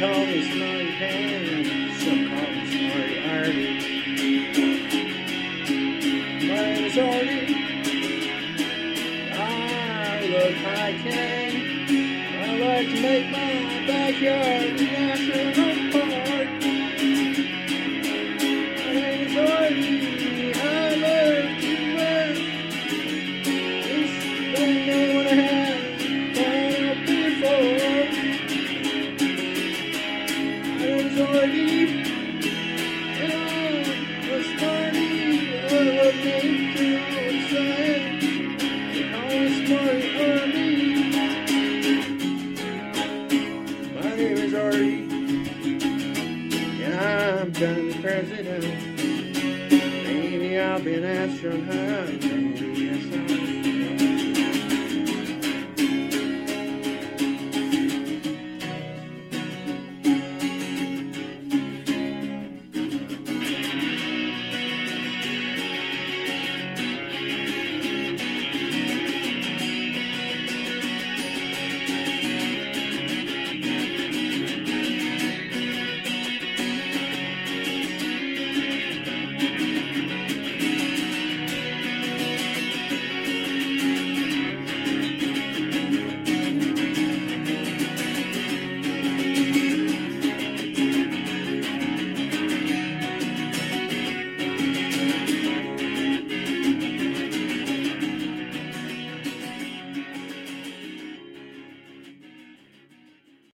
call me Smarty Pants, some call me Smarty Artie. My name is Artie. I love hiking. I like to make my backyard a national park. My name is Artie. I love to run. It's the thing what I have done up before. My name is Artie. And I'm a Smarty. I love nature outside. They call me Smarty Artie. My name is Artie, and I'm gonna be president. Maybe I'll be an astronaut.